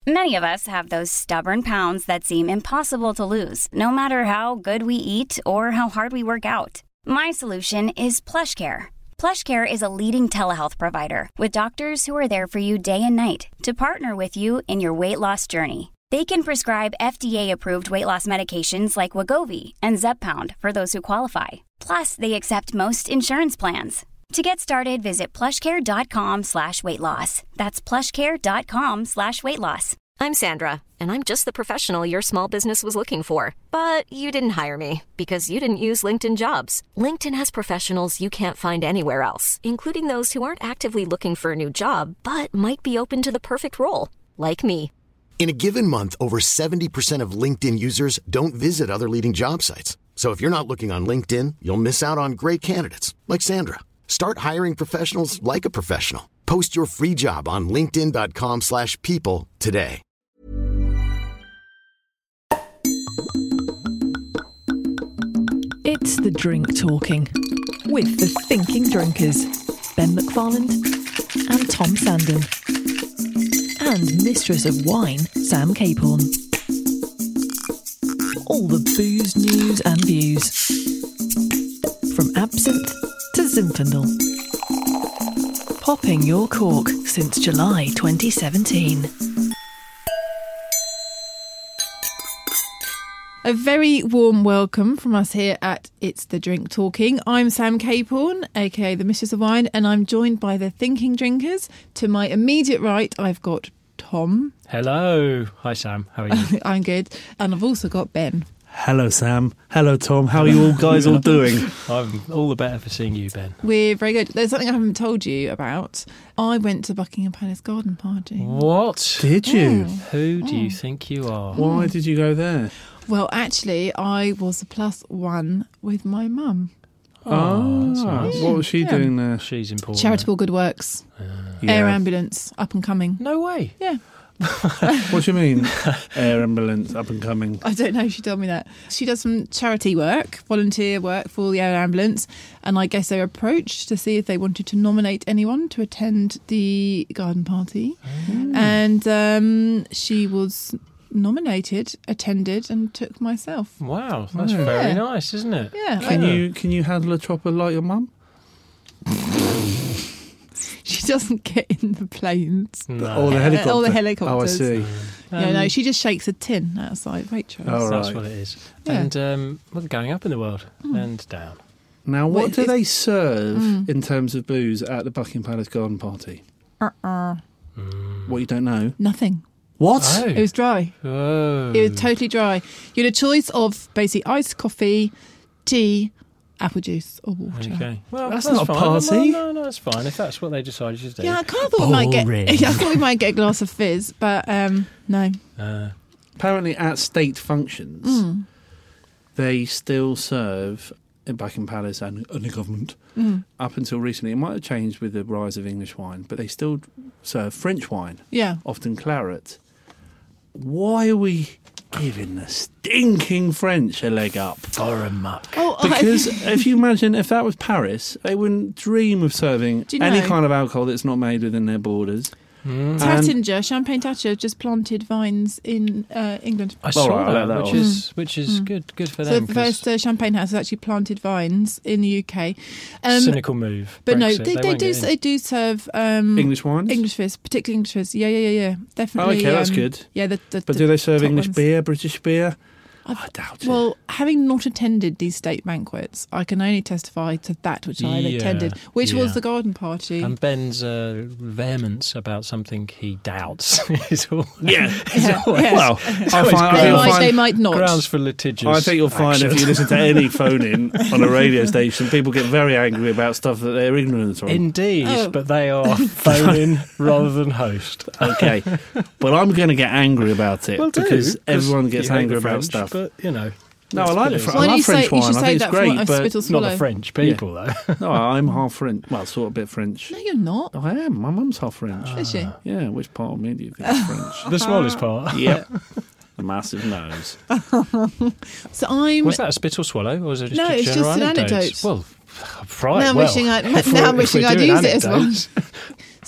Many of us have those stubborn pounds that seem impossible to lose, no matter how good we eat or how hard we work out. My solution is PlushCare. PlushCare is a leading telehealth provider with doctors who are there for you day and night to partner with you in your weight loss journey. They can prescribe FDA-approved weight loss medications like Wegovy and Zepbound for those who qualify. Plus, they accept most insurance plans. To get started, visit plushcare.com/weightloss. That's plushcare.com/weightloss. I'm Sandra, and I'm just the professional your small business was looking for. But you didn't hire me because you didn't use LinkedIn Jobs. LinkedIn has professionals you can't find anywhere else, including those who aren't actively looking for a new job, but might be open to the perfect role, like me. In a given month, over 70% of LinkedIn users don't visit other leading job sites. So if you're not looking on LinkedIn, you'll miss out on great candidates like Sandra. Start hiring professionals like a professional. Post your free job on linkedin.com/people today. It's The Drink Talking with the Thinking Drinkers, Ben McFarland and Tom Sandon, and Mistress of Wine, Sam Capehorn. All the booze, news and views. From absinthe to Zinfandel. Popping your cork since July 2017. A very warm welcome from us here at It's The Drink Talking. I'm Sam Capehorn, aka the Mistress of Wine, and I'm joined by the Thinking Drinkers. To my immediate right, I've got Tom. Hello. Hi, Sam. How are you? I'm good. And I've also got Ben. Hello, Sam. Hello, Tom. How are you all guys all doing? I'm all the better for seeing you, Ben. We're very good. There's something I haven't told you about. I went to Buckingham Palace garden party. What? Did you? Who do you think you are? Why did you go there? Well, actually, I was a +1 with my mum. That's nice. What was she doing there? She's important. Charitable good works. Air ambulance, up and coming. No way. Yeah. What do you mean, air ambulance, up and coming? I don't know, she told me that. She does some charity work, volunteer work for the air ambulance, and I guess they were approached to see if they wanted to nominate anyone to attend the garden party. And she was nominated, attended, and took myself. Wow, that's very nice, isn't it? Yeah. Can you handle a chopper like your mum? She doesn't get in the planes. No. Or the helicopter? Or the helicopters. Oh, I see. No, she just shakes a tin outside Waitrose. Oh, That's right. what it is. Yeah. And we're going up in the world and down. Now, what Wait, do they serve in terms of booze at the Buckingham Palace garden party? What, you don't know? Nothing. What? Oh. It was dry. Oh. It was totally dry. You had a choice of basically iced coffee, tea, apple juice or water. Okay. Well, That's not a fine. party. No, it's fine. If that's what they decided to do. Yeah, I kind of thought we might get. I thought we might get a glass of fizz, but no. Apparently, at state functions, they still serve in Buckingham Palace and the government. Up until recently, it might have changed with the rise of English wine, but they still serve French wine, Yeah. often claret. Why are we giving the stinking French a leg up? For a muck. Oh, Because if you imagine, if that was Paris, they wouldn't dream of serving Do you any know- kind of alcohol that's not made within their borders. Tattinger, Champagne Tattinger, just planted vines in England. I saw right, I'll let that, that which is good for So them. the first champagne house has actually planted vines in the UK. Cynical move. But no, Brexit, they won't do. get in. They do serve English wines? English fizz, particularly English fizz. Yeah. Definitely. Oh, okay, that's good. Yeah, But do they serve top English ones. beer, British beer? I doubt it. Well, having not attended these state banquets, I can only testify to that which I Yeah, attended, which was yeah. the garden party. And Ben's vehemence about something he doubts is all. Yeah. Yeah. Well, They might not. Grounds for litigious. I think you'll find if you listen to any phone-in on a radio station, people get very angry about stuff that they're ignorant of. Indeed, Oh. but they are phone-in rather than host. Okay, but I'm going to get angry about it because everyone gets you hate angry the about French, stuff. But, you know. No, I like the Why I do love you say French you wine. should I say think it's that for great, a but spittle Not swallow? the French people, though. no, I'm half French. Well, sort of a bit French. No, you're not. I am. My mum's half French. Is she? Yeah, which part of me do you think is French? The smallest part. Yeah, the massive nose. So I'm. Was that a spit or swallow, or was it just No, a it's general just an anecdote? anecdote. Well, right. Now I'm well, wishing if I'd used it as well. anecdotes.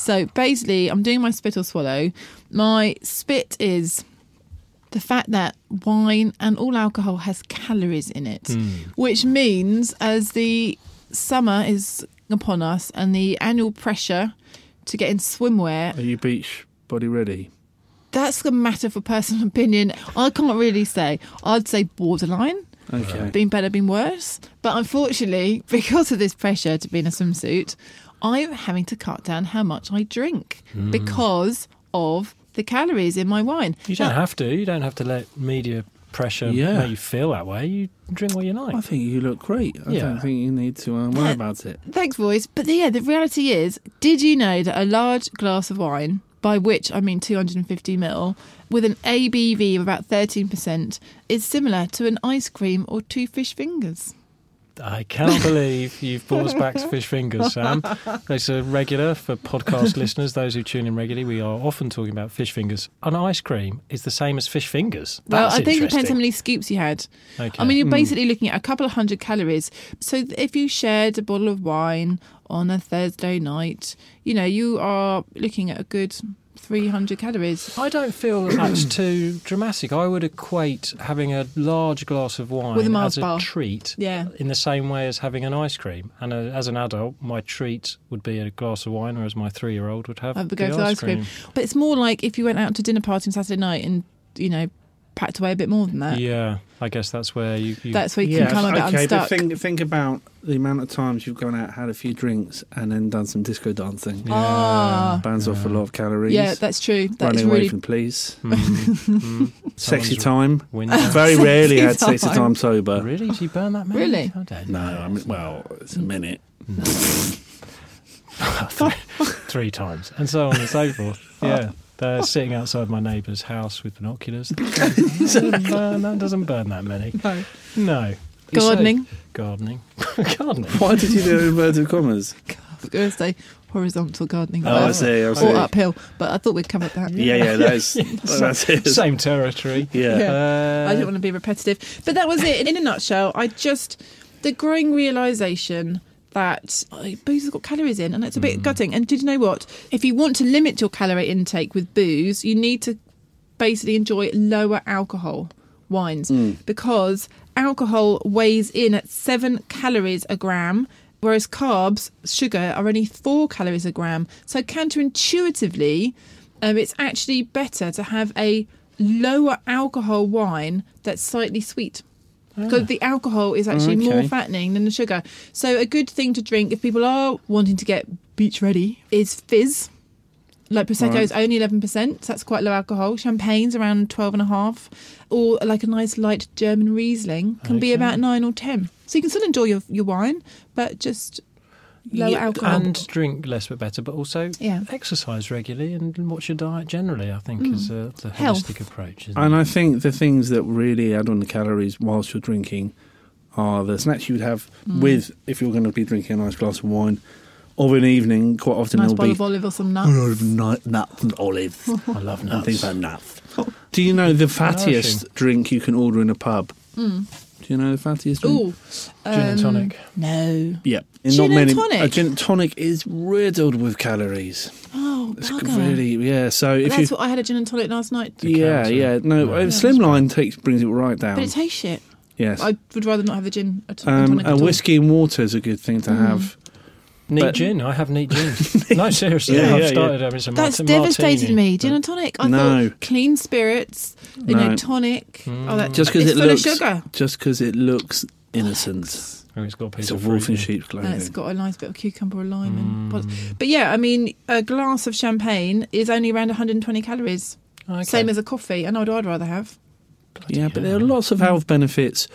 So basically, I'm doing my spit or swallow. My spit is the fact that wine and all alcohol has calories in it, which means as the summer is upon us and the annual pressure to get in swimwear, Are you beach body ready? that's a matter for personal opinion. I can't really say. I'd say borderline. Okay. Been better, been worse. But unfortunately, because of this pressure to be in a swimsuit, I'm having to cut down how much I drink because of the calories in my wine. You don't have to. You don't have to let media pressure make you feel that way. You drink what you like. I think you look great. I don't think you need to worry about it. Thanks, boys. But the reality is, did you know that a large glass of wine, by which I mean 250ml, with an ABV of about 13%, is similar to an ice cream or 2 fish fingers? I cannot believe you've brought us back to fish fingers, Sam. It's a regular for podcast listeners, those who tune in regularly. We are often talking about fish fingers. An ice cream is the same as fish fingers. Well, That's I think it depends how interesting. many scoops you had. Okay. I mean, you're basically looking at a couple of 100 calories. So if you shared a bottle of wine on a Thursday night, you are looking at a good 300 calories. I don't feel that's too dramatic. I would equate having a large glass of wine With a Mars as a bar. treat Yeah. in the same way as having an ice cream. And as an adult, my treat would be a glass of wine, whereas my 3-year-old would have I would the go for the ice cream. But it's more like if you went out to dinner party on Saturday night and, packed away a bit more than that. Yeah, I guess that's where you That's where you can come a bit unstuck. But think about the amount of times you've gone out, had a few drinks, and then done some disco dancing. Burns off a lot of calories. Yeah, that's true. That's Running away really from police. Someone's Sexy time. window. Very rarely had Sexy sexy time. time sober. Really? Did you burn that many? Really? I don't No, know. I mean, well, it's a minute. 3 times. And so on and so forth. Yeah. They're sitting outside my neighbour's house with binoculars. That doesn't burn that many. No. You Gardening. say- Gardening. Gardening. Why did you do it in inverted commas? I was going to say horizontal gardening. Oh, I see. Or uphill. But I thought we'd covered that. Yeah, that's it. Same territory. Yeah. I didn't want to be repetitive. But that was it. In a nutshell, the growing realisation that booze has got calories in, and it's a bit gutting. And did you know what? If you want to limit your calorie intake with booze, you need to basically enjoy lower alcohol wines because alcohol weighs in at 7 calories a gram, whereas carbs, sugar, are only 4 calories a gram. So counterintuitively, it's actually better to have a lower alcohol wine that's slightly sweet. Because the alcohol is actually more fattening than the sugar. So a good thing to drink if people are wanting to get beach ready is fizz. Like Prosecco is only 11%, so that's quite low alcohol. Champagne's around 12.5%. Or like a nice light German Riesling can be about 9 or 10. So you can still enjoy your wine, but just lower alcohol. And drink less but better, but also exercise regularly and watch your diet generally, I think, is the holistic approach. Isn't And it? I think the things that really add on the calories whilst you're drinking are the snacks you would have with, if you're going to be drinking a nice glass of wine, of an evening. Quite often nice there'll bowl be of olive or some nuts. nuts and olives. I love And nuts. things like nuts. Do you know the fattiest drink you can order in a pub? Do you know the fattiest drink? Ooh. Gin and tonic. No. Yeah. Gin and tonic? A gin and tonic is riddled with calories. Oh, It's bugger. really, so if That's you... what I had a gin and tonic last night. No, Slimline brings it right down. But it tastes shit. Yes. I would rather not have a gin and tonic at a all. whiskey and water is a good thing to have. Neat But- gin. I have neat gin. No, seriously. Yeah, I've yeah, started having some That's martini. devastated me. Gin and tonic. I No. thought clean spirits, No. tonic. Oh, that, Just because it's it full looks, of sugar. just because it looks innocent. Oh, it's got a piece It's a of wolf fruit in in. sheep's clothing. And it's got a nice bit of cucumber or lime. But yeah, I mean, a glass of champagne is only around 120 calories. Okay. Same as a coffee. I know what I'd rather have. Yeah, but there are lots of health benefits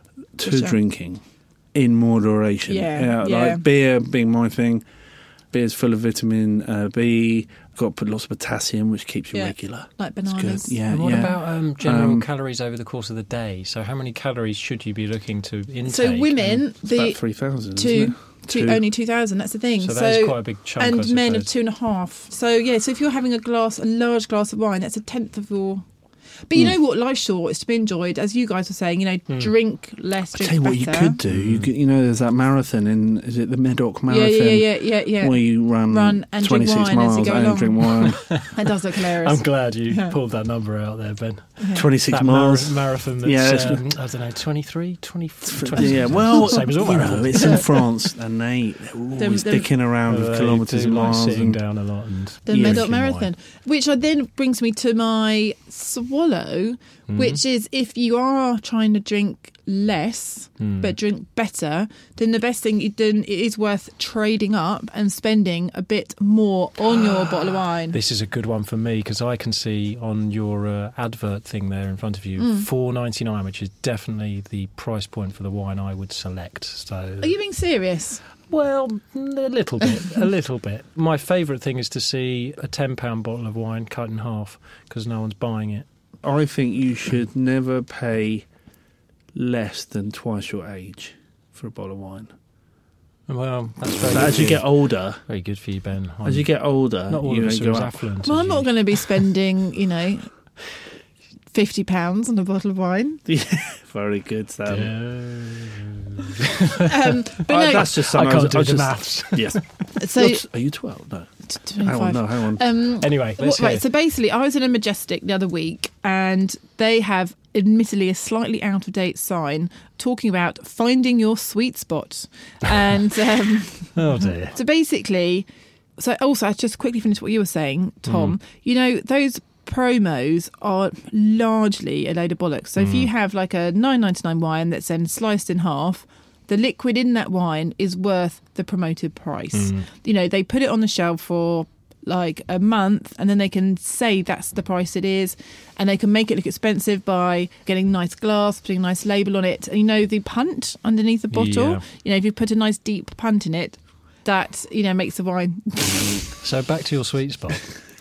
to For sure. drinking in moderation. Yeah. Like beer being my thing. Beer's full of vitamin B. Got to put lots of potassium, which keeps you regular. Like It's bananas. good. Yeah, And what yeah. about general calories over the course of the day? So how many calories should you be looking to intake? So women, It's about 3,000, isn't it? only 2,000. That's the thing. So that is quite a big chunk, and I men of suppose. 2.5. So yeah, so if you're having a large glass of wine, that's a tenth of your But you know what? Life's short. It's to be enjoyed. As you guys were saying, drink less, drink Tell you what better. you could do. There's that marathon is it the Medoc Marathon? Yeah. Where you run and 26 drink wine miles as you go and along. drink wine. That does look hilarious. I'm glad you pulled that number out there, Ben. 26 That miles. marathon that's, I don't know, 23, 24. Yeah, well, same as all marathons. it's in France, and they're always dicking around with kilometres and miles. Sitting and down a lot. And The Medoc Marathon, which then brings me to my swallow, which is if you are trying to drink less but drink better, then the best thing it is worth trading up and spending a bit more on your bottle of wine. This is a good one for me because I can see on your advert thing there in front of you, $4.99, which is definitely the price point for the wine I would select. So, Are you being serious? well, a little bit. My favourite thing is to see a £10 bottle of wine cut in half because no one's buying it. I think you should never pay less than twice your age for a bottle of wine. Well, that's very But good as for you get older, very good for you, Ben. as you get older, not all of us go are as up. affluent. Well, as I'm not you. going to be spending, £50 on a bottle of wine. Yeah, very good, Sam. But no, That's just I something can't do the just, maths. Yes. so Are you 12? No. 25. Hang on. Anyway, let's hear. Right, so basically, I was in a Majestic the other week, and they have admittedly a slightly out of date sign talking about finding your sweet spot. And Oh dear. so basically, I just quickly finished what you were saying, Tom. Those promos are largely a load of bollocks. So if you have like a $9.99 wine that's then sliced in half, the liquid in that wine is worth the promoted price. They put it on the shelf for like a month, and then they can say that's the price it is, and they can make it look expensive by getting nice glass, putting a nice label on it. And the punt underneath the bottle, if you put a nice deep punt in it, that makes the wine. So back to your sweet spot.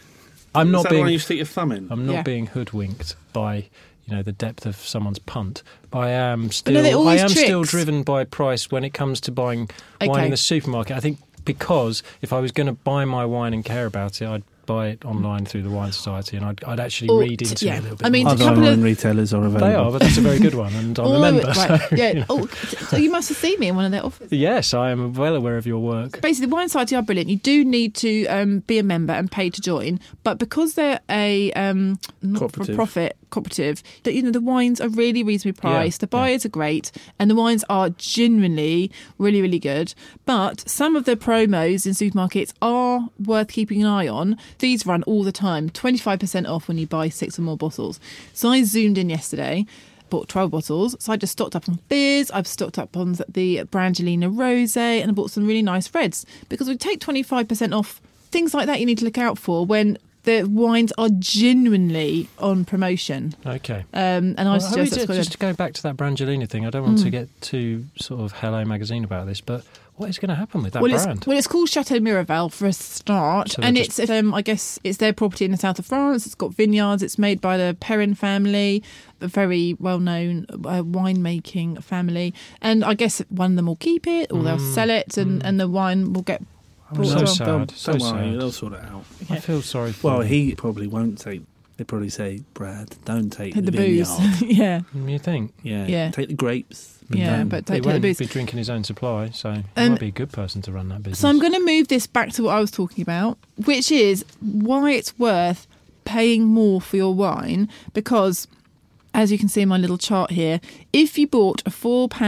I'm not Is that being. why you stick your thumb in? I'm not Yeah. being hoodwinked by the depth of someone's punt. I am still. no, they're I always am still tricks. driven by price when it comes to buying wine Okay. in the supermarket. I think because if I was going to buy my wine and care about it, I'd buy it online through the Wine Society, and I'd actually read into it a little bit. I mean, more. a Other couple online of retailers are available. They are, but that's a very good one, and I'm a member. So, So you must have seen me in one of their offices. Yes, I am well aware of your work. Basically, the Wine Society are brilliant. You do need to be a member and pay to join, but because they're a not-for-profit cooperative, that the wines are really reasonably priced. The buyers are great, and the wines are genuinely really, really good. But some of the promos in supermarkets are worth keeping an eye on. These run all the time, 25% off when you buy 6 or more bottles. So I zoomed in yesterday. Bought 12 bottles, so I just stocked up on beers. I've stocked up on the Brangelina Rosé, and I bought some really nice reds because we take 25% off. Things like that you need to look out for when the wines are genuinely on promotion. Okay. And I suggest that's just to go back to that Brangelina thing, I don't want to get too sort of Hello Magazine about this, but what is going to happen with that brand? It's called Chateau Miraval for a start, So and just- it's I guess it's their property in the south of France. It's got vineyards. It's made by the Perrin family, a very well-known winemaking family, and I guess one of them will keep it or they'll sell it, and the wine will get. I'm so brought sad. on. So Don't worry, sad. they'll sort it out. I feel sorry for Well, him. he probably won't take. They probably say, Brad, don't take The the booze, vineyard. yeah, You think? Yeah. Take the grapes. yeah, don't. but He take the won't booze. be drinking his own supply, so he And- might be a good person to run that business. So I'm going to move this back to what I was talking about, which is why it's worth paying more for your wine, because as you can see in my little chart here, if you bought a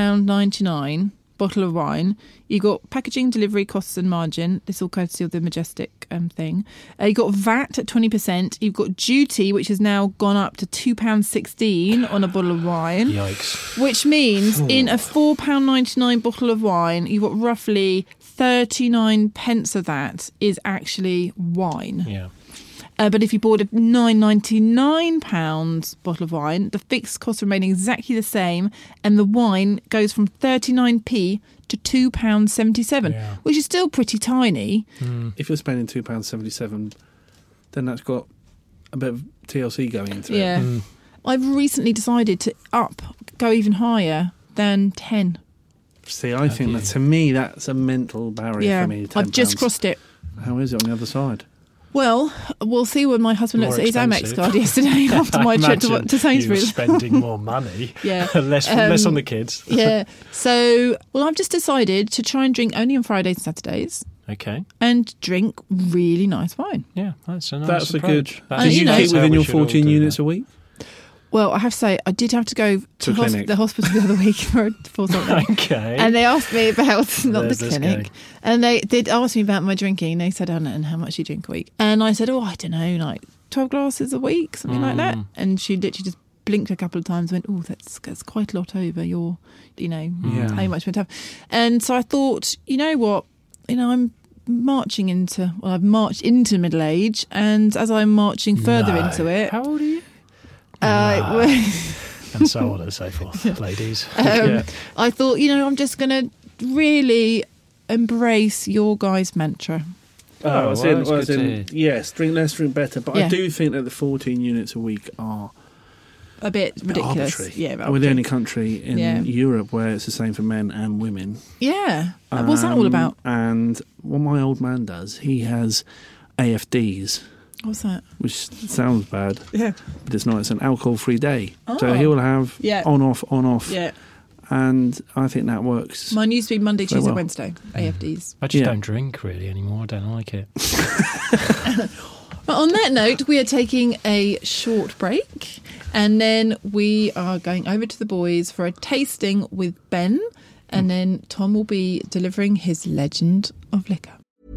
£4.99 bottle of wine, you got packaging, delivery costs and margin. This all courtesy of the Majestic thing. You got VAT at 20%. You've got duty, which has now gone up to £2.16 on a bottle of wine. Yikes. Which means in a £4.99 bottle of wine, you've got roughly 39 pence of that is actually wine. Yeah. But if you bought a £9.99 bottle of wine, the fixed costs remain exactly the same, and the wine goes from 39p to £2.77, Yeah. which is still pretty tiny. If you're spending £2.77, then that's got a bit of TLC going into it. Yeah. I've recently decided to go even higher than 10. See, I think that to me, that's a mental barrier Yeah, for me. I've just £10. crossed it. How is it on the other side? Well, we'll see when my husband More looks at his Amex expensive. card yesterday after my trip to Imagine Sainsbury's. you spending more money. Yeah. less on the kids. Yeah. So, I've just decided to try and drink only on Fridays and Saturdays Okay. and drink really nice wine. Yeah, that's a nice That's a approach. good. That And Did is- you know- that's keep how within we your should all 14 do units that. a week? Well, I have to say, I did have to go to clinic. the hospital the other week for something. Okay. And they asked me about, not There's the this clinic, guy. and they did ask me about my drinking. They said, and how much you drink a week? And I said, I don't know, like 12 glasses a week, something like that. And she literally just blinked a couple of times and went, that's quite a lot over your, how much we'd have. And so I thought, you know what, I'm I've marched into middle age, and as I'm marching further into it, How old are you? And so on and so forth, ladies. I thought, I'm just going to really embrace your guys' mantra. Oh, as well, in, that's as good to in, hear. yes, drink less, drink better. But Yeah. I do think that the 14 units a week are A bit ridiculous. arbitrary. Yeah, We're the arbitrary. only country in Yeah. Europe where it's the same for men and women. Yeah. What's that all about? And what my old man does, he has AFDs, What's that? which sounds bad, Yeah. but it's not. It's an alcohol-free day. So Oh. he will have Yeah. on, off. Yeah. And I think that works. Mine used to be Monday, Very Tuesday, well. Wednesday, AFDs. I just Yeah. don't drink really anymore. I don't like it. But on that note, we are taking a short break, and then we are going over to the boys for a tasting with Ben, and then Tom will be delivering his legend of liquor.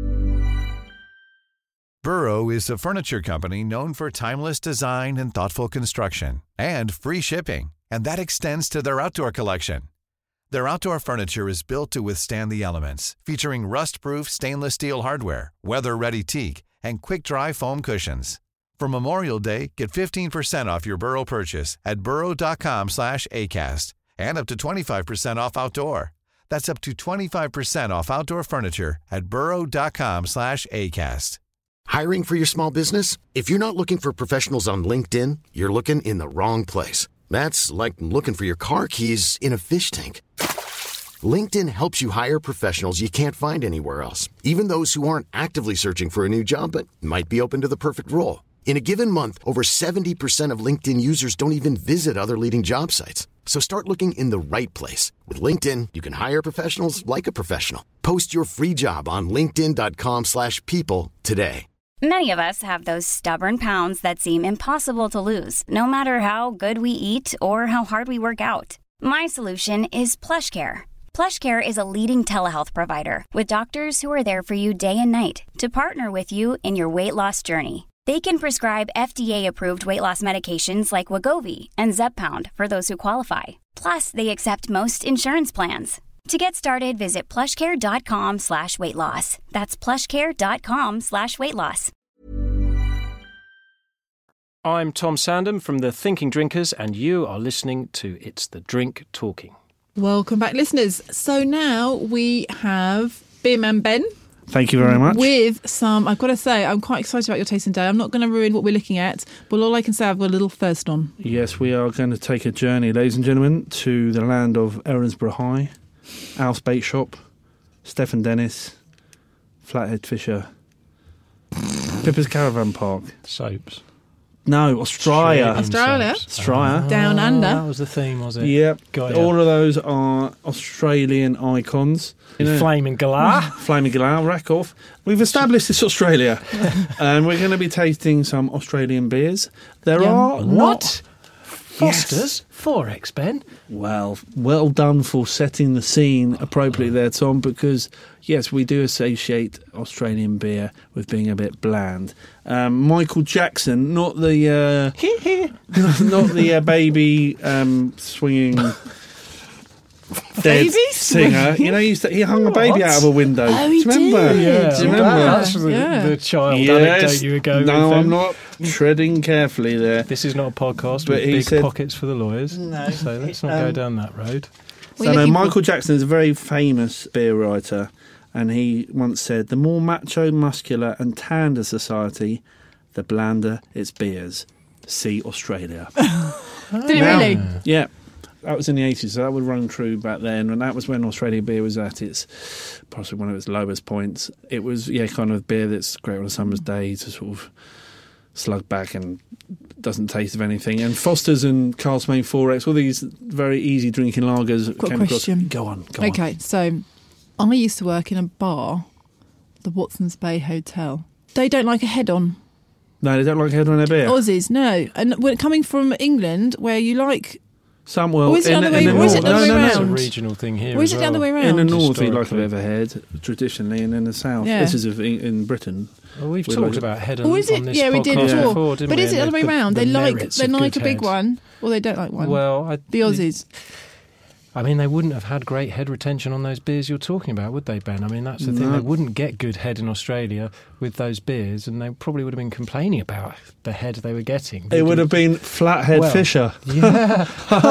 Burrow is a furniture company known for timeless design and thoughtful construction, and free shipping, and that extends to their outdoor collection. Their outdoor furniture is built to withstand the elements, featuring rust-proof stainless steel hardware, weather-ready teak, and quick-dry foam cushions. For Memorial Day, get 15% off your Burrow purchase at burrow.com/acast, and up to 25% off outdoor. That's up to 25% off outdoor furniture at burrow.com/acast. Hiring for your small business? If you're not looking for professionals on LinkedIn, you're looking in the wrong place. That's like looking for your car keys in a fish tank. LinkedIn helps you hire professionals you can't find anywhere else, even those who aren't actively searching for a new job but might be open to the perfect role. In a given month, over 70% of LinkedIn users don't even visit other leading job sites. So start looking in the right place. With LinkedIn, you can hire professionals like a professional. Post your free job on linkedin.com/people today. Many of us have those stubborn pounds that seem impossible to lose, no matter how good we eat or how hard we work out. My solution is PlushCare. PlushCare is a leading telehealth provider with doctors who are there for you day and night to partner with you in your weight loss journey. They can prescribe FDA-approved weight loss medications like Wegovy and Zepbound for those who qualify. Plus, they accept most insurance plans. To get started, visit plushcare.com/weightloss. That's plushcare.com/weightloss. I'm Tom Sandham from the Thinking Drinkers, and you are listening to It's the Drink Talking. Welcome back, listeners. So now we have Beer Man Ben Thank you very much. with some, I've got to say, I'm quite excited about your tasting day. I'm not going to ruin what we're looking at, but all I can say, I've got a little thirst on. Yes, we are going to take a journey, ladies and gentlemen, to the land of Erinsborough High, Alf's Bait Shop, Stephen Dennis, Flathead Fisher, Pippa's Caravan Park. Soaps. No, Australia. Shredding Australia? soaps. Australia. Down under. That was the theme, was it? Yep. Got ya. All of those are Australian icons. You know, Flaming Galah. Flaming Galah, rack off. We've established it's Australia. And we're going to be tasting some Australian beers. There Yum. are What? Yes. Foster's? 4X, Ben? Well done for setting the scene appropriately there, Tom, because, yes, we do associate Australian beer with being a bit bland. Michael Jackson, not the baby swinging dead Baby singer. You know, he hung a baby out of a window. Oh, Do he you remember? did. Yeah, Do you remember? that's the child anecdote you were going with. No, then. I'm not treading carefully there. This is not a podcast But with he big said- pockets for the lawyers. No. So let's not go down that road. We're So no, looking for- Michael Jackson is a very famous beer writer, and he once said, "The more macho, muscular, and tanned a society, the blander its beers. See Australia." Did it Now- really? Yeah. That was in the 80s, so that would run true back then, and that was when Australian beer was at its, possibly one of its lowest points. It was, kind of beer that's great on a summer's day to sort of slug back and doesn't taste of anything. And Foster's and Castlemaine 4X, all these very easy drinking lagers. Got a question. Go on. Okay, so I used to work in a bar, the Watson's Bay Hotel. They don't like a head-on. No, they don't like head on their beer. Aussies, no. And when coming from England, where you like... Some will. Or is it the other way It's around? a regional thing here. Or is it the other way around? In the north, we like a Historically. bit of a head, traditionally, and in the south, Yeah. this is in Britain. Well, we've We talked like- about head on, Or is it? on this Yeah, we did podcast before. before, didn't But we? is it the other way around? They like merits a of good big head. one, or they don't like one? Well, the Aussies. I mean, they wouldn't have had great head retention on those beers you're talking about, would they, Ben? I mean, that's the thing. No. They wouldn't get good head in Australia with those beers, and they probably would have been complaining about the head they were getting. It would have been Flathead Well, Fisher. Yeah.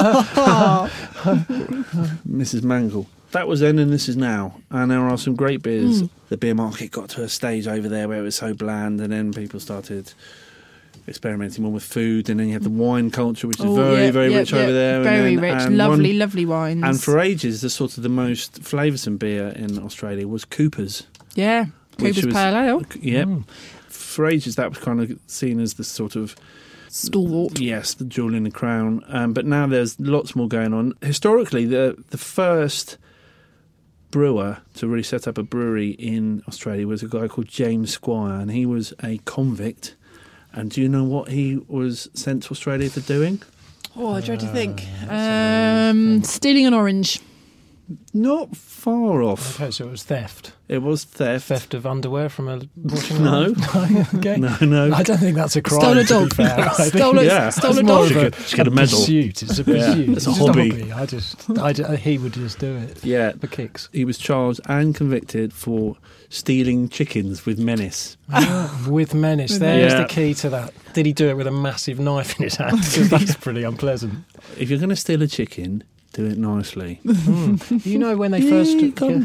Mrs. Mangle. That was then and this is now. And there are some great beers. The beer market got to a stage over there where it was so bland, and then people started experimenting more with food, and then you had the wine culture, which is very rich over there. Very and then, rich. and Lovely wines. And for ages, the sort of the most flavoursome beer in Australia was Cooper's. Yeah, which Cooper's was- Pale Ale. Yep. For ages, that was kind of seen as the sort of Stalwart. yes, the jewel in the crown. But now there's lots more going on. Historically, the first brewer to really set up a brewery in Australia was a guy called James Squire, and he was a convict. And do you know what he was sent to Australia for doing? Oh, I dread to think. Stealing an orange. Not far off. Okay, so it was theft. It was theft. Theft of underwear from a washing No. line? Okay. No. I don't think that's a crime. Stole a to be dog. fair. I think Stole a Yeah. stole a it's more dog. of Should get a medal. pursuit. It's a Yeah, pursuit. it's a just hobby. he would just do it Yeah. for kicks. He was charged and convicted for stealing chickens with menace. With menace. There's Yeah. the key to that. Did he do it with a massive knife in his hand? Because that's pretty unpleasant. If you're going to steal a chicken, do it nicely. You know when they first... Come.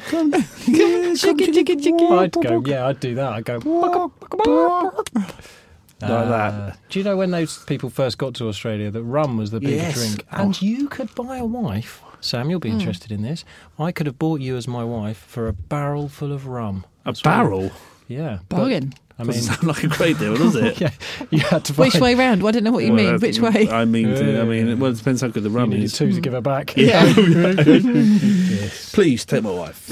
Chicken. I'd go, I'd do that. I'd go... Like that. Do you know when those people first got to Australia that rum was the big Yes. drink? And you could buy a wife. Sam, you'll be interested in this. I could have bought you as my wife for a barrel full of rum. A That's what- barrel? Yeah. but- Bargain. I Doesn't mean, sound like a great deal, does it? yeah, you had to buy... Which way round? Well, I don't know what you mean. Which way? I mean, well, it depends how good the You rum needed is. two to give her back. Yeah. Yes. Please take my wife.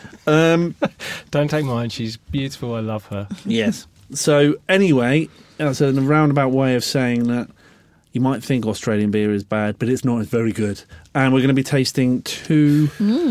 Don't take mine. She's beautiful. I love her. Yes. So anyway, that's a roundabout way of saying that you might think Australian beer is bad, but it's not. It's very good. And we're going to be tasting two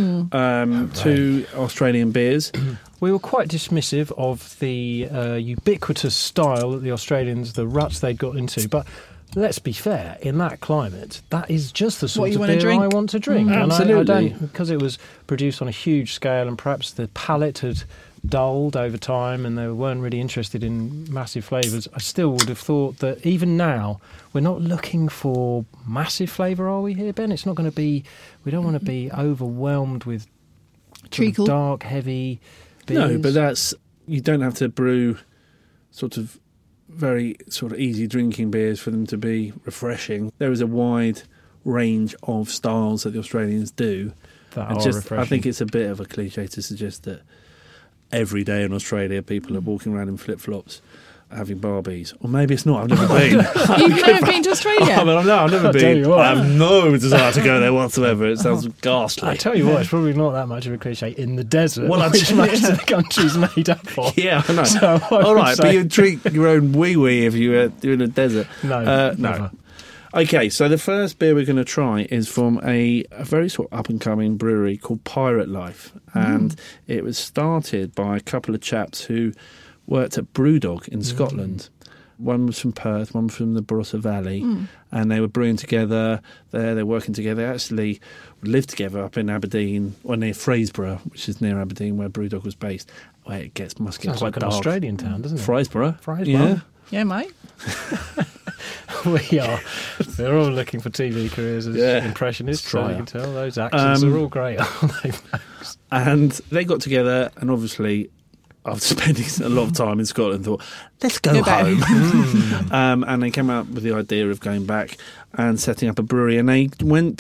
Australian beers. We were quite dismissive of the ubiquitous style that the Australians, the ruts they'd got into. But let's be fair, in that climate, that is just the sort you of wanna beer drink. I want to drink. And Absolutely. I don't, because it was produced on a huge scale and perhaps the palate had dulled over time and they weren't really interested in massive flavours, I still would have thought that even now, we're not looking for massive flavour, are we here, Ben? It's not going to be, we don't want to be overwhelmed with sort of Treacle. dark, heavy beers. No, but that's you don't have to brew sort of very sort of easy drinking beers for them to be refreshing. There is a wide range of styles that the Australians do. that And are just, refreshing. I think it's a bit of a cliche to suggest that every day in Australia people are walking around in flip-flops having Barbies. Or maybe it's not, I've never been. You've never been to Australia? Oh, but no, I've never I'll tell been. you what. I have no desire to go there whatsoever. It sounds ghastly. I tell you what, it's probably not that much of a cliche in the desert, Well, which most of the country's made up of. Yeah, I know. So I All would right, but say- you'd drink your own wee-wee if you're in a desert. No, No. never. Okay, so the first beer we're going to try is from a very sort of up-and-coming brewery called Pirate Life. And it was started by a couple of chaps who worked at Brewdog in Scotland. One was from Perth, one from the Barossa Valley. And they were brewing together there, they're working together. They actually lived together up in Aberdeen, or near Fraserburgh, which is near Aberdeen, where Brewdog was based, where it must get Sounds quite like an dark. Australian town, doesn't it? Fraserburgh. Fraserburgh. Yeah. Yeah, mate. We are. They're all looking for TV careers as Yeah. impressionists. Let's So try you can it. tell those accents are all great, aren't they? And they got together, and obviously after spending a lot of time in Scotland, thought, let's go back. home. And they came up with the idea of going back and setting up a brewery. And they went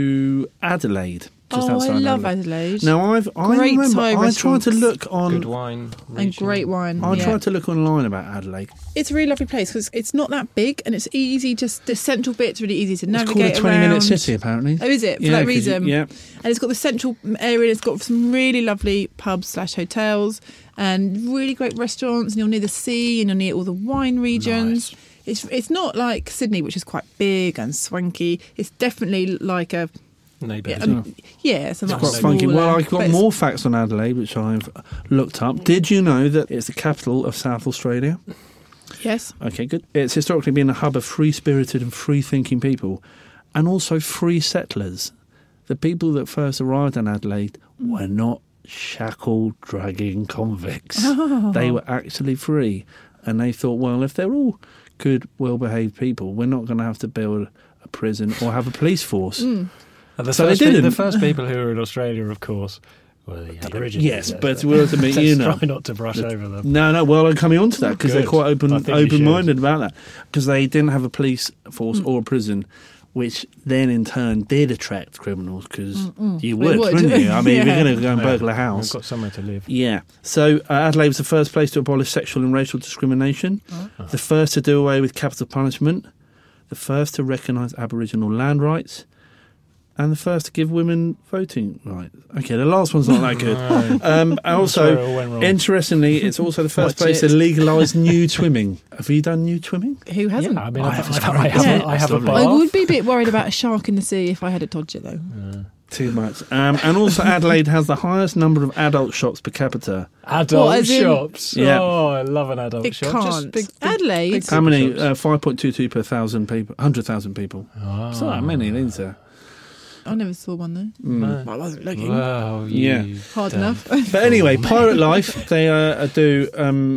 to Adelaide. Just outside I love Adelaide. Now, I tried to look on... Good wine. And great wine. I tried to look online about Adelaide. It's a really lovely place because it's not that big and it's easy, just the central bit's really easy to navigate It's called a 20-minute around. city, apparently. Oh, is it? For that reason? Yeah. And it's got the central area, it's got some really lovely pubs/hotels and really great restaurants, and you're near the sea and you're near all the wine regions. Nice. It's not like Sydney, which is quite big and swanky. It's definitely like a... Neighbourhood. It's It's quite funky. Well, I've got more facts on Adelaide, which I've looked up. Did you know that it's the capital of South Australia? Yes. Okay, good. It's historically been a hub of free-spirited and free-thinking people, and also free settlers. The people that first arrived in Adelaide were not shackle-dragging convicts. They were actually free, and they thought, well, if they're all good, well-behaved people, we're not going to have to build a prison or have a police force. So they didn't. The first people who were in Australia, of course, were the Aborigines. Yes, but we'll admit, try not to brush over them. No. Well, I'm coming on to that because they're quite open-minded should. about that. Because they didn't have a police force or a prison, which then in turn did attract criminals. Because you would, wouldn't you? I mean, if you're going to go and burgle a house, We've got somewhere to live. Yeah. So Adelaide was the first place to abolish sexual and racial discrimination, the first to do away with capital punishment, the first to recognise Aboriginal land rights, and the first to give women voting rights. Okay, the last one's not that good. Also, interestingly, it's also the first place to legalise nude swimming. Have you done nude swimming? Who hasn't? Yeah, I mean, I have a bath. I would be a bit worried about a shark in the sea if I had a Todger, though. Too much. And also Adelaide has the highest number of adult shops per capita. Adult shops? Yeah. Oh, I love an adult shop. Can't. Just Adelaide? How many? 5.22 per 100,000 people. Oh. It's not that many, is there? I never saw one though. No. I wasn't looking. Well, Hard enough. But anyway, Pirate Life, they do...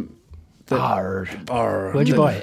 Where'd you buy it?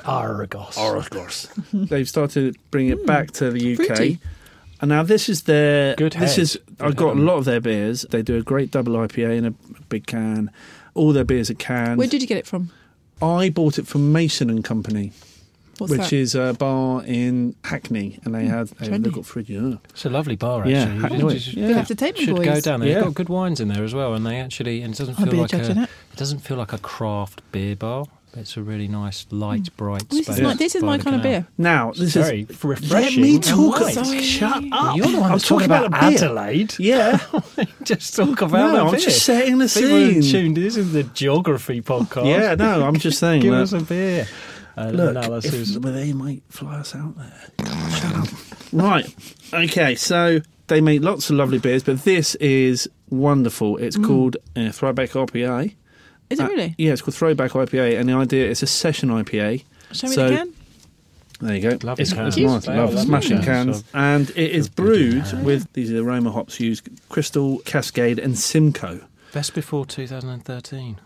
Argos. They've started bringing it back to the UK. Fruity. And now this is their... Good head. I've got a lot of their beers. They do a great double IPA in a big can. All their beers are canned. Where did you get it from? I bought it from Mason and Company. What's which that? is a bar in Hackney, and they've got fridge. It's a lovely bar, actually. Yeah, Hackney. You'll have to take me, should boys. go down there. Yeah. They've got good wines in there as well, and they actually it doesn't feel like a craft beer bar. It's a really nice, light, bright space. This is my kind of beer. Now, this very is refreshing. Let me talk. Shut up! You're the one that's talking about Adelaide. Yeah, just talk about. No, I'm just setting the scene. Tuned. This is the geography podcast. Yeah, no, I'm just saying. Give us a beer. Look, analysis. They might fly us out there. Shut up. Right. Okay, so they make lots of lovely beers, but this is wonderful. It's called Throwback IPA. Is it really? Yeah, it's called Throwback IPA, and the idea is a session IPA. Show me the can. There you go. Lovely it's cans. nice. Love smashing cans. So And it is brewed with these aroma hops used, Crystal, Cascade and Simcoe. Best before 2013.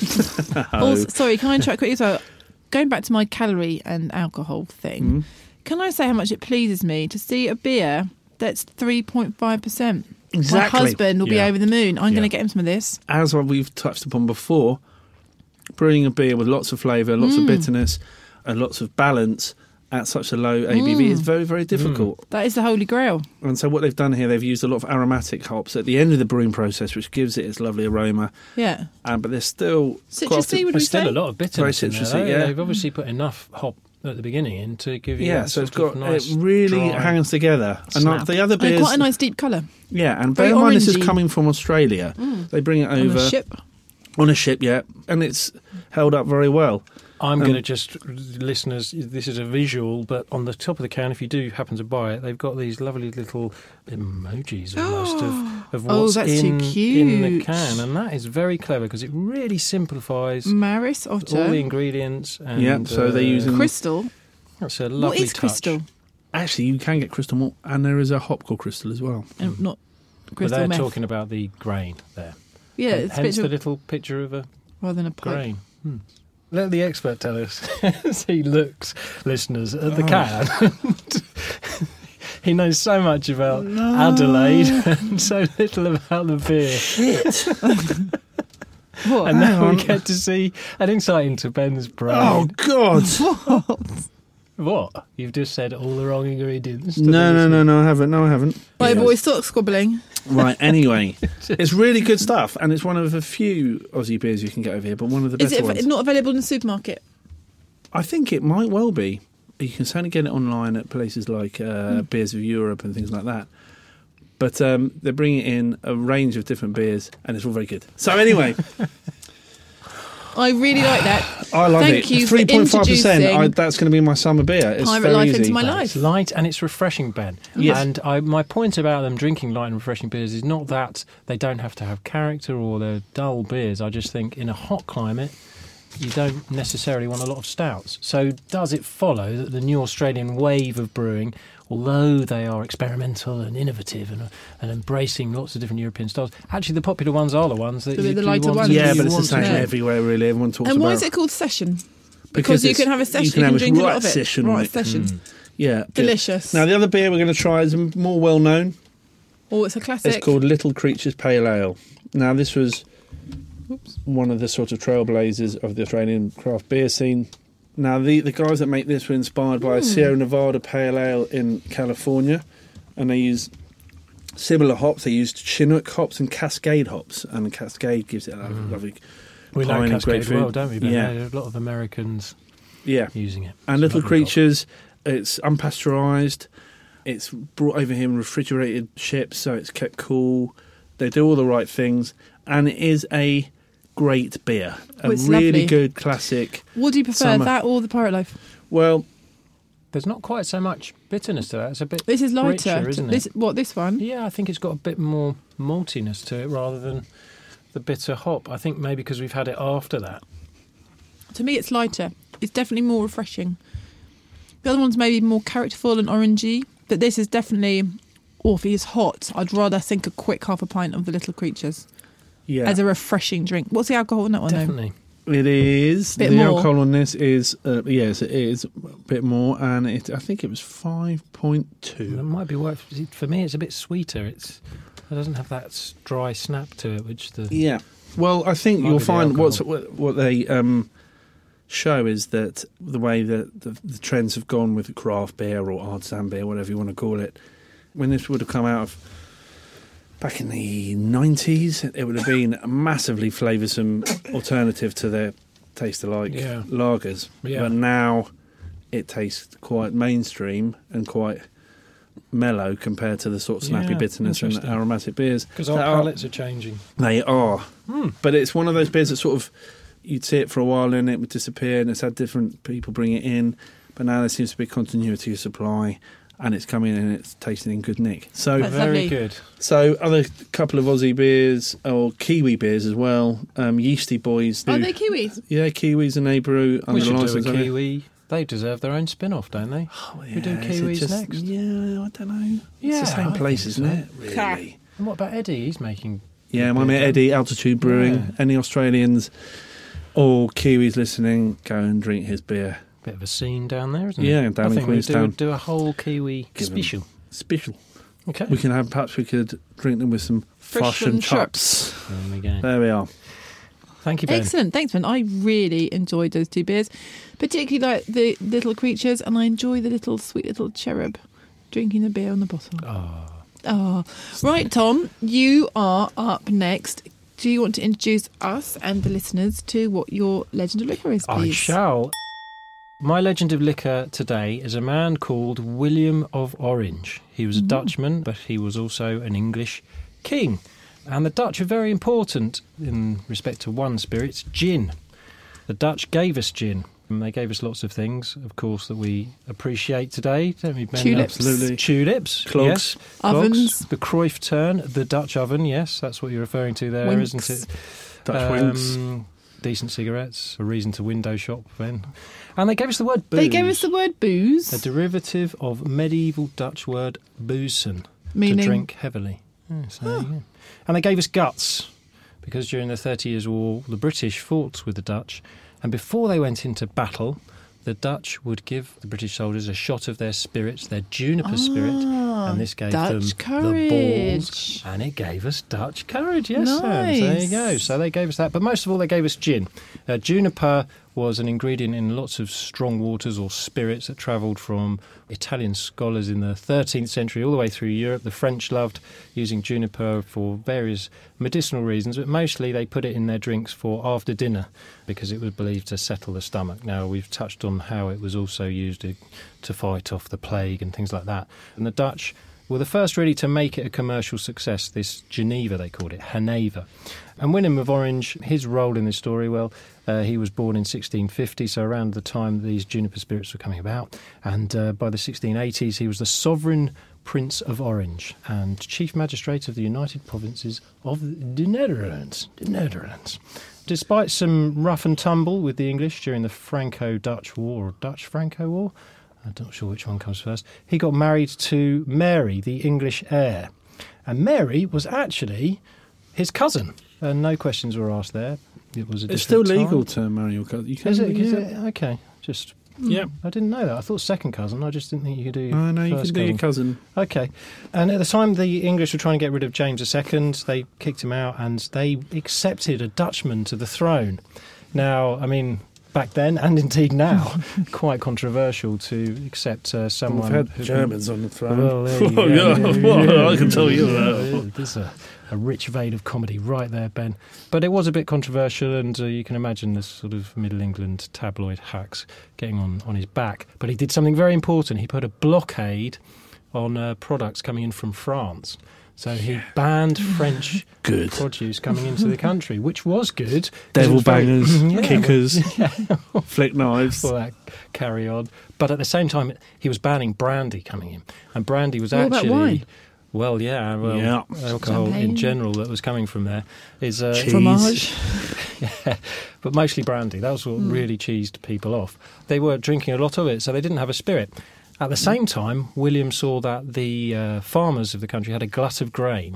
Also, sorry, can I interrupt quickly? So, going back to my calorie and alcohol thing, can I say how much it pleases me to see a beer that's 3.5%? Exactly. My husband will be Yeah. over the moon. I'm Yeah. going to get him some of this. As we've touched upon before, brewing a beer with lots of flavour, lots of bitterness and lots of balance at such a low ABV is very, very difficult. That is the holy grail. And so what they've done here, they've used a lot of aromatic hops at the end of the brewing process, which gives it its lovely aroma. Yeah. But there's still... Citrusy, would we There's still say? a lot of bitterness Very in there, citrusy, though. yeah. They've obviously put enough hop at the beginning in to give you Yeah, that so it's sort got of nice, it really dry hangs together. And snap. the other And beers... quite a nice deep colour. Yeah, and Very bear in mind this is orangey. coming from Australia. They bring it On over... a ship. On a ship, yeah. And it's held up very well. I'm going to just, listeners, this is a visual, but on the top of the can, if you do happen to buy it, they've got these lovely little emojis almost of what's that's in too the cute. can. And that is very clever because it really simplifies Maris all Otter. the ingredients. And, Yeah, so they're using- Crystal. That's a lovely What is touch. crystal? Actually, you can get crystal malt, and there is a hop called crystal as well. And not But crystal they're meth. talking about the grain there. Yeah, it's a Hence bit the of, little picture of a rather than a pipe. grain. Let the expert tell us as he looks, listeners, at the can. He knows so much about Adelaide and so little about the beer. Shit. What? And now we get to see an insight into Ben's brain. Oh, God. What? You've just said all the wrong ingredients. No, I haven't. No, I haven't. Right, boys, stop squabbling. Right, anyway. It's really good stuff, and it's one of a few Aussie beers you can get over here, but one of the better ones. Is it not available in the supermarket? I think it might well be. You can certainly get it online at places like Beers of Europe and things like that. But they're bringing in a range of different beers, and it's all very good. So anyway... I really like that. I love Thank it. you for 3.5%. That's going to be my summer beer. It's Pirate very Life easy. into my life. It's light and it's refreshing, Ben. Yes. And my point about them drinking light and refreshing beers is not that they don't have to have character or they're dull beers. I just think in a hot climate, you don't necessarily want a lot of stouts. So does it follow that the new Australian wave of brewing, although they are experimental and innovative and embracing lots of different European styles, actually the popular ones are the ones that the lighter ones. Yeah, but it's the want same to drink. everywhere, really. Everyone talks about it. And why is it called session? Because you can have a session, you can drink a lot of it. Session right on it. session. Yeah. good. Delicious. Now, the other beer we're going to try is more well-known. Oh, it's a classic. It's called Little Creatures Pale Ale. Now, this was one of the sort of trailblazers of the Australian craft beer scene. Now, the guys that make this were inspired by a Sierra Nevada Pale Ale in California, and they use similar hops. They used Chinook hops and Cascade hops, and Cascade gives it a lovely We know pine and Cascade grapefruit. well, don't we, Ben? Yeah. There's a lot of Americans using it. And It's Little lovely Creatures, it's unpasteurised. It's brought over here in refrigerated ships, so it's kept cool. They do all the right things, and it is a great beer. It's really lovely. good classic. What do you prefer, summer. that or the Pirate Life? Well, There's not quite so much bitterness to that. It's a bit This is lighter, richer, isn't it? This one? Yeah, I think it's got a bit more maltiness to it rather than the bitter hop. I think maybe because we've had it after that. To me, it's lighter. It's definitely more refreshing. The other one's maybe more characterful and orangey, but this is definitely, or if it's hot, I'd rather think a quick half a pint of the Little Creatures yeah, as a refreshing drink. What's the alcohol in that one, Definitely. it is. Bit the more. alcohol on this is, yes, it is a bit more, and I think it was 5.2. It might be worth. For me, it's a bit sweeter. It doesn't have that dry snap to it, which the Yeah. Well, I think Might you'll be the find alcohol. what they show is that the way that the trends have gone with craft beer or artisan beer, whatever you want to call it, when this would have come out of back in the 90s, it would have been a massively flavoursome alternative to their taste-alike Yeah. lagers. Yeah. But now it tastes quite mainstream and quite mellow compared to the sort of snappy Yeah, bitterness and interesting. aromatic beers. because our that are- palates are changing. They are. But it's one of those beers that sort of, you'd see it for a while and it would disappear, and it's had different people bring it in. But now there seems to be continuity of supply, and it's coming in and it's tasting in good nick. So, That's Very lovely. good. so other couple of Aussie beers, or Kiwi beers as well. Yeasty Boys. Are do- they Kiwis? Yeah, Kiwis, and they brew We under should do a licence. don't they? Kiwi. They deserve their own spin-off, don't they? We do Yeah, is it Kiwis just- next. Yeah, I don't know. Yeah, It's the I same place, think isn't so. it? Really? And what about Eddie? He's making. Yeah, my mate Eddie, Altitude Brewing. Yeah. Any Australians or Kiwis listening, go and drink his beer. Bit of a scene down there, isn't it? Yeah, down I in think we Queenstown. do a whole Kiwi Give 'em- special. Special. Okay. Perhaps we could drink them with some Fish and and chops. There we go. There we are. Thank you, Ben. Excellent. Thanks, Ben. I really enjoyed those two beers, particularly like the Little Creatures, and I enjoy the little sweet little cherub drinking the beer on the bottle. Oh. Right, Tom, you are up next. Do you want to introduce us and the listeners to what your legend of liquor is, I please? shall. My legend of liquor today is a man called William of Orange. He was a Dutchman, but he was also an English king. And the Dutch are very important in respect to one spirit, gin. The Dutch gave us gin. And they gave us lots of things, of course, that we appreciate today, don't we, Ben? Tulips. Absolutely. Tulips. Clogs. Yes. Ovens. Clogs. The Cruyff turn, the Dutch oven, yes, that's what you're referring to there, Winks. not it? Dutch winks. Decent cigarettes, a reason to window shop then. And they gave us the word booze. They gave us the word booze, a derivative of medieval Dutch word boozen, meaning to drink heavily. Yes, there you go. And they gave us guts, because during the 30 Years' War, the British fought with the Dutch, and before they went into battle, the Dutch would give the British soldiers a shot of their spirit, their juniper spirit, and this gave Dutch them courage. the balls, and it gave us Dutch courage. Yes, Nice. Sam. So there you go. So they gave us that, but most of all, they gave us gin. Juniper was an ingredient in lots of strong waters or spirits that travelled from Italian scholars in the 13th century all the way through Europe. The French loved using juniper for various medicinal reasons, but mostly they put it in their drinks for after dinner because it was believed to settle the stomach. Now, we've touched on how it was also used to fight off the plague and things like that. And the Dutch were the first really to make it a commercial success, this Geneva, they called it, Geneva. And William of Orange, his role in this story, well, he was born in 1650, so around the time these juniper spirits were coming about. And by the 1680s, he was the sovereign Prince of Orange and Chief Magistrate of the United Provinces of the Netherlands. Despite some rough and tumble with the English during the Franco-Dutch War, or Dutch-Franco War, I'm not sure which one comes first, he got married to Mary, the English heir. And Mary was actually his cousin. And no questions were asked there. It was It's still different legal time. to marry your cousin. You can, Is it? Okay. Just... Yeah. I didn't know that. I thought second cousin. I just didn't think you could do Oh, no, you first can do your cousin. Okay. And at the time the English were trying to get rid of James II, they kicked him out and they accepted a Dutchman to the throne. Now, I mean, back then and indeed now, quite controversial to accept someone... We've had Germans on the throne. Well, there you go. I can tell you that. There's a rich vein of comedy right there, Ben. But it was a bit controversial, and you can imagine this sort of Middle England tabloid hacks getting on his back. But he did something very important. He put a blockade on products coming in from France. So he banned French produce coming into the country, which was good. Devil bangers, Yeah, kickers, flick knives. All that carry on. But at the same time, he was banning brandy coming in. And brandy was What about actually... wine? Well, yeah, alcohol Champagne. in general that was coming from there is... Cheese. Fromage. Yeah, but mostly brandy. That was what really cheesed people off. They were drinking a lot of it, so they didn't have a spirit. At the same time, William saw that the farmers of the country had a glut of grain.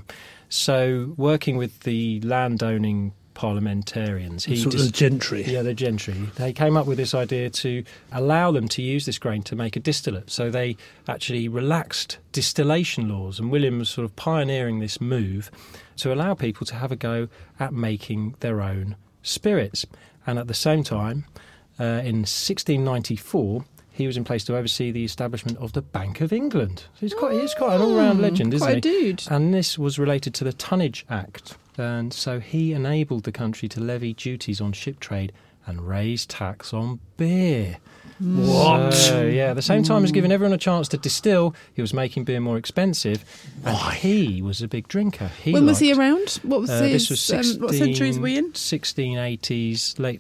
So working with the landowning parliamentarians... The gentry. Yeah, the gentry. They came up with this idea to allow them to use this grain to make a distillate. So they actually relaxed distillation laws, and William was sort of pioneering this move to allow people to have a go at making their own spirits. And at the same time, in 1694... he was in place to oversee the establishment of the Bank of England. So he's quite an all-round legend, isn't he? Quite a dude. And this was related to the Tonnage Act. And so he enabled the country to levy duties on ship trade and raise tax on beer. What? So, yeah, at the same time as giving everyone a chance to distill, he was making beer more expensive. And he was a big drinker. When was he around? What was This his? was What centuries were we in? 1680s, late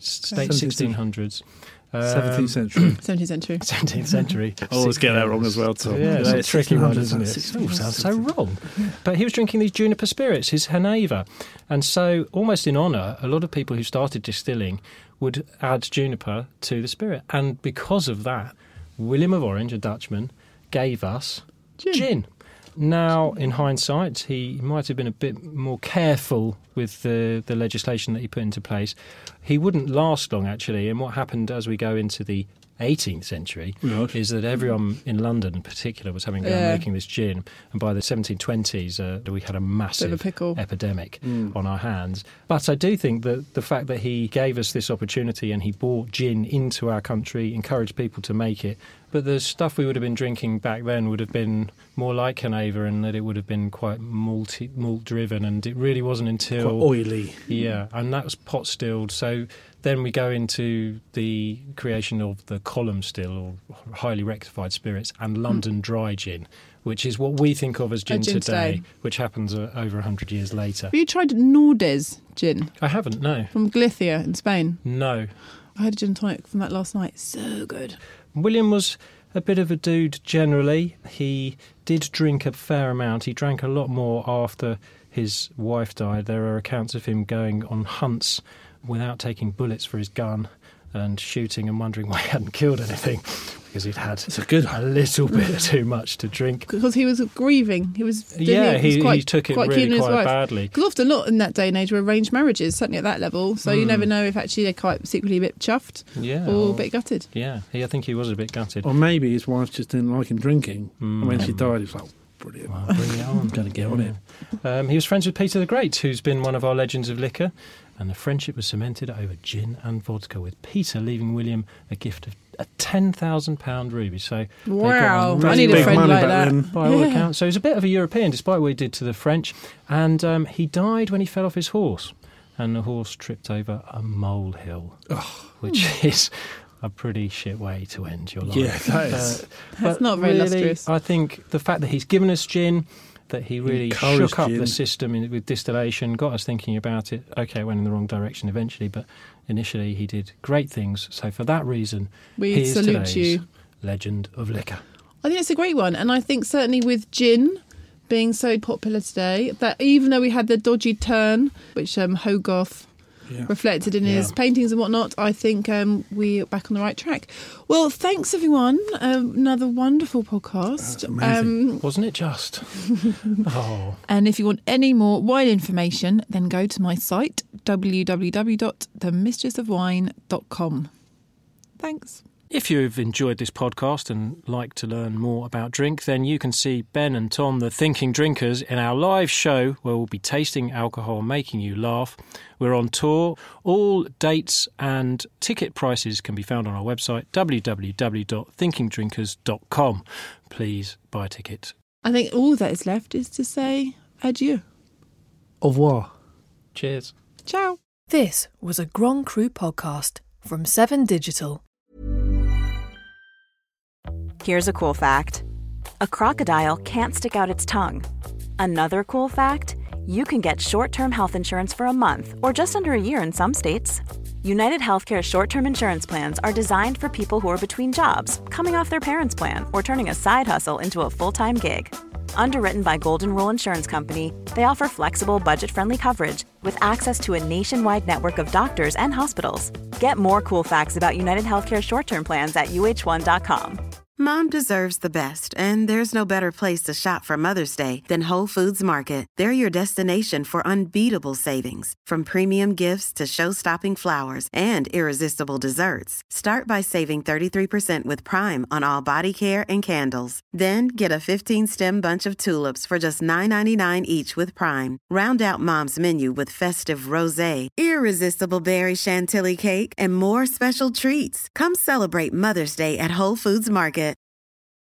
1600s. 17th century. 17th century. 17th century. I always get that wrong as well, Tom. Yeah, it's a tricky one, isn't it? 1600s, It sounds so wrong. But he was drinking these juniper spirits, his Geneva. And so, almost in honour, a lot of people who started distilling would add juniper to the spirit. And because of that, William of Orange, a Dutchman, gave us gin. Now, in hindsight, he might have been a bit more careful with the legislation that he put into place. He wouldn't last long, actually, and what happened as we go into the 18th century is that everyone in London in particular was having making this gin, and by the 1720s we had a massive epidemic on our hands. But I do think that the fact that he gave us this opportunity and he brought gin into our country, encouraged people to make it, but the stuff we would have been drinking back then would have been more like Geneva, and that it would have been quite malt driven, and it really wasn't until... Quite oily. Yeah, and that was pot stilled. So then we go into the creation of the column still, or highly rectified spirits, and London dry gin, which is what we think of as gin today, which happens over 100 years later. Have you tried Nordes gin? I haven't, no. From Galicia in Spain? No. I had a gin tonic from that last night. So good. William was a bit of a dude generally. He did drink a fair amount. He drank a lot more after his wife died. There are accounts of him going on hunts without taking bullets for his gun and shooting and wondering why he hadn't killed anything because he'd had a little bit too much to drink. Because he was grieving. He took it really quite badly. Because often not in that day and age were arranged marriages, certainly at that level. So you never know if actually they're quite secretly a bit chuffed or a bit gutted. Yeah, I think he was a bit gutted. Or maybe his wife just didn't like him drinking. And when she died, he was like, brilliant. Well, bring it on. I'm going to get on it. He was friends with Peter the Great, who's been one of our legends of liquor, and the friendship was cemented over gin and vodka, with Peter leaving William a gift of a £10,000 ruby. So wow, they I need a big friend money like back that. then. by all accounts. So he's a bit of a European, despite what he did to the French. And he died when he fell off his horse, and the horse tripped over a molehill, which is a pretty shit way to end your life. Yeah, that is. That's not very lustrous. I think the fact that he's given us gin, that he really Encouraged shook up gin. the system with distillation, got us thinking about it. Okay, it went in the wrong direction eventually, but initially he did great things. So for that reason, We he is salute today's you. legend of liquor. I think it's a great one. And I think certainly with gin being so popular today, that even though we had the dodgy turn, which Hogarth reflected in his paintings and whatnot, I think we're back on the right track. Well, thanks everyone. Another wonderful podcast. That's amazing. Wasn't it just? Oh. And if you want any more wine information, then go to my site, www.themistressofwine.com. Thanks. If you've enjoyed this podcast and like to learn more about drink, then you can see Ben and Tom, the Thinking Drinkers, in our live show where we'll be tasting alcohol and making you laugh. We're on tour. All dates and ticket prices can be found on our website, www.thinkingdrinkers.com. Please buy a ticket. I think all that is left is to say adieu. Au revoir. Cheers. Ciao. This was a Grand Cru podcast from 7 Digital. Here's a cool fact. A crocodile can't stick out its tongue. Another cool fact, you can get short-term health insurance for a month or just under a year in some states. United Healthcare short-term insurance plans are designed for people who are between jobs, coming off their parents' plan, or turning a side hustle into a full-time gig. Underwritten by Golden Rule Insurance Company, they offer flexible, budget-friendly coverage with access to a nationwide network of doctors and hospitals. Get more cool facts about United Healthcare short-term plans at uh1.com. Mom deserves the best, and there's no better place to shop for Mother's Day than Whole Foods Market. They're your destination for unbeatable savings, from premium gifts to show-stopping flowers and irresistible desserts. Start by saving 33% with Prime on all body care and candles. Then get a 15-stem bunch of tulips for just $9.99 each with Prime. Round out Mom's menu with festive rosé, irresistible berry chantilly cake, and more special treats. Come celebrate Mother's Day at Whole Foods Market.